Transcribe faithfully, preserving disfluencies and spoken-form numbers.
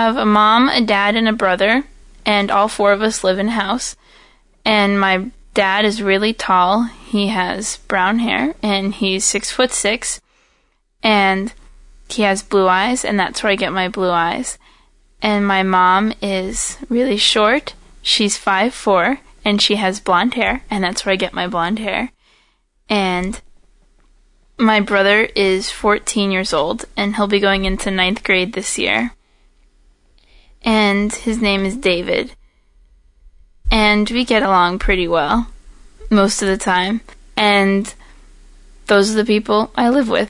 have a mom, a dad, and a brother, and all four of us live in a house. And my dad is really tall. He has brown hair, and he's six foot six, and he has blue eyes, and that's where I get my blue eyes. And my mom is really short. She's five foot four, and she has blonde hair, and that's where I get my blonde hair. And my brother is fourteen years old, and he'll be going into ninth grade this year. And his name is David. And we get along pretty well, most of the time. And those are the people I live with.